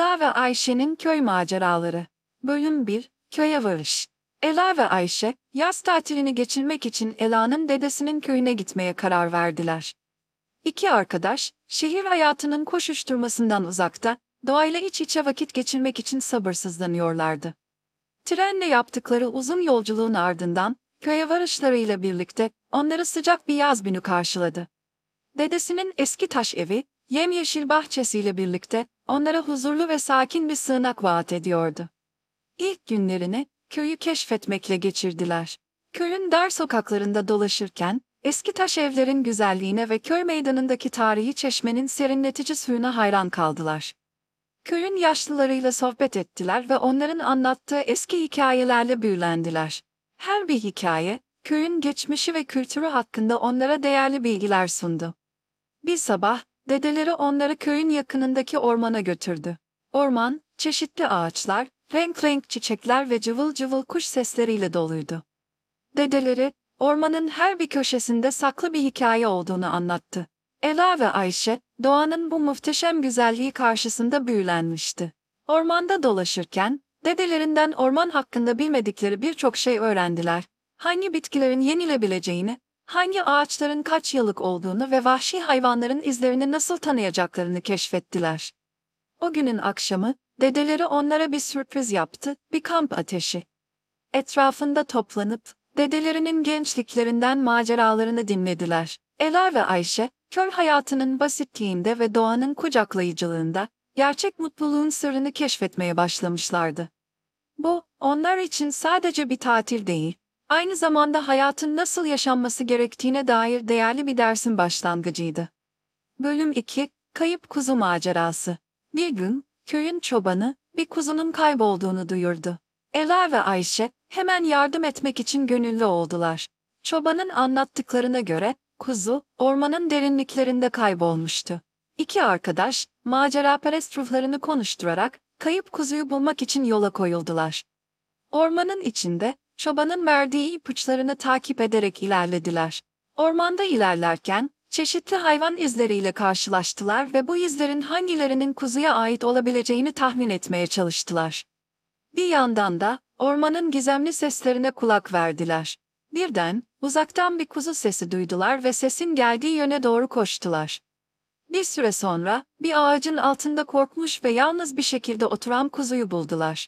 Ela ve Ayşe'nin köy maceraları. Bölüm 1, Köye varış. Ela ve Ayşe, yaz tatilini geçirmek için Ela'nın dedesinin köyüne gitmeye karar verdiler. İki arkadaş, şehir hayatının koşuşturmasından uzakta, doğayla iç içe vakit geçirmek için sabırsızlanıyorlardı. Trenle yaptıkları uzun yolculuğun ardından, köye varışlarıyla birlikte onları sıcak bir yaz günü karşıladı. Dedesinin eski taş evi, yemyeşil bahçesiyle birlikte onlara huzurlu ve sakin bir sığınak vaat ediyordu. İlk günlerini köyü keşfetmekle geçirdiler. Köyün dar sokaklarında dolaşırken eski taş evlerin güzelliğine ve köy meydanındaki tarihi çeşmenin serinletici suyuna hayran kaldılar. Köyün yaşlılarıyla sohbet ettiler ve onların anlattığı eski hikayelerle büyülendiler. Her bir hikaye, köyün geçmişi ve kültürü hakkında onlara değerli bilgiler sundu. Bir sabah, dedeleri onları köyün yakınındaki ormana götürdü. Orman, çeşitli ağaçlar, renk renk çiçekler ve cıvıl cıvıl kuş sesleriyle doluydu. Dedeleri, ormanın her bir köşesinde saklı bir hikaye olduğunu anlattı. Ela ve Ayşe, doğanın bu muhteşem güzelliği karşısında büyülenmişti. Ormanda dolaşırken, dedelerinden orman hakkında bilmedikleri birçok şey öğrendiler. Hangi bitkilerin yenilebileceğini, hangi ağaçların kaç yıllık olduğunu ve vahşi hayvanların izlerini nasıl tanıyacaklarını keşfettiler. O günün akşamı, dedeleri onlara bir sürpriz yaptı, bir kamp ateşi. Etrafında toplanıp, dedelerinin gençliklerinden maceralarını dinlediler. Ela ve Ayşe, köy hayatının basitliğinde ve doğanın kucaklayıcılığında, gerçek mutluluğun sırrını keşfetmeye başlamışlardı. Bu, onlar için sadece bir tatil değil, aynı zamanda hayatın nasıl yaşanması gerektiğine dair değerli bir dersin başlangıcıydı. Bölüm 2, Kayıp Kuzu Macerası. Bir gün, köyün çobanı, bir kuzunun kaybolduğunu duyurdu. Ela ve Ayşe, hemen yardım etmek için gönüllü oldular. Çobanın anlattıklarına göre, kuzu, ormanın derinliklerinde kaybolmuştu. İki arkadaş, maceraperest ruhlarını konuşturarak, kayıp kuzuyu bulmak için yola koyuldular. Ormanın içinde, çobanın verdiği ipuçlarını takip ederek ilerlediler. Ormanda ilerlerken, çeşitli hayvan izleriyle karşılaştılar ve bu izlerin hangilerinin kuzuya ait olabileceğini tahmin etmeye çalıştılar. Bir yandan da, ormanın gizemli seslerine kulak verdiler. Birden, uzaktan bir kuzu sesi duydular ve sesin geldiği yöne doğru koştular. Bir süre sonra, bir ağacın altında korkmuş ve yalnız bir şekilde oturan kuzuyu buldular.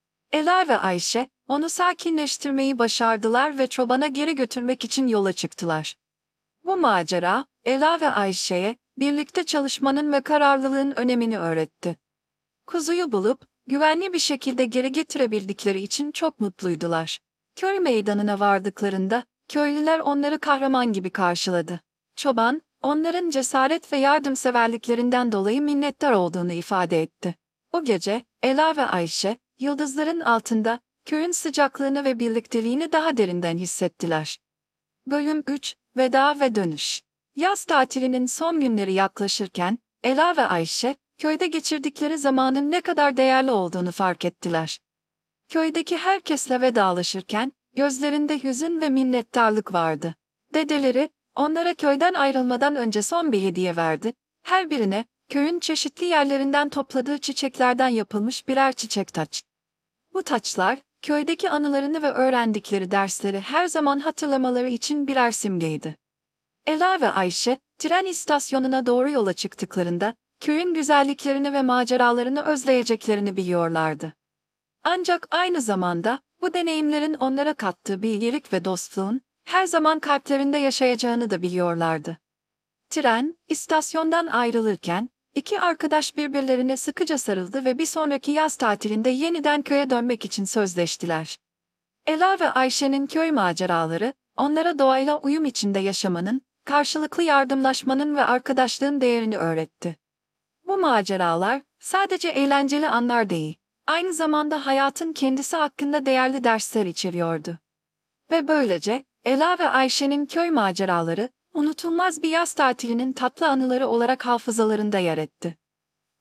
Ela ve Ayşe, onu sakinleştirmeyi başardılar ve çobana geri götürmek için yola çıktılar. Bu macera, Ela ve Ayşe'ye, birlikte çalışmanın ve kararlılığın önemini öğretti. Kuzuyu bulup, güvenli bir şekilde geri getirebildikleri için çok mutluydular. Köy meydanına vardıklarında, köylüler onları kahraman gibi karşıladı. Çoban, onların cesaret ve yardımseverliklerinden dolayı minnettar olduğunu ifade etti. O gece, Ela ve Ayşe, yıldızların altında, köyün sıcaklığını ve birlikteliğini daha derinden hissettiler. Bölüm 3, Veda ve Dönüş. Yaz tatilinin son günleri yaklaşırken, Ela ve Ayşe, köyde geçirdikleri zamanın ne kadar değerli olduğunu fark ettiler. Köydeki herkesle vedalaşırken, gözlerinde hüzün ve minnettarlık vardı. Dedeleri, onlara köyden ayrılmadan önce son bir hediye verdi. Her birine, köyün çeşitli yerlerinden topladığı çiçeklerden yapılmış birer çiçek taç. Bu taçlar, köydeki anılarını ve öğrendikleri dersleri her zaman hatırlamaları için birer simgeydi. Ela ve Ayşe, tren istasyonuna doğru yola çıktıklarında, köyün güzelliklerini ve maceralarını özleyeceklerini biliyorlardı. Ancak aynı zamanda, bu deneyimlerin onlara kattığı bilgelik ve dostluğun, her zaman kalplerinde yaşayacağını da biliyorlardı. Tren, istasyondan ayrılırken, iki arkadaş birbirlerine sıkıca sarıldı ve bir sonraki yaz tatilinde yeniden köye dönmek için sözleştiler. Ela ve Ayşe'nin köy maceraları, onlara doğayla uyum içinde yaşamanın, karşılıklı yardımlaşmanın ve arkadaşlığın değerini öğretti. Bu maceralar, sadece eğlenceli anlar değil, aynı zamanda hayatın kendisi hakkında değerli dersler içeriyordu. Ve böylece, Ela ve Ayşe'nin köy maceraları, unutulmaz bir yaz tatilinin tatlı anıları olarak hafızalarında yer etti.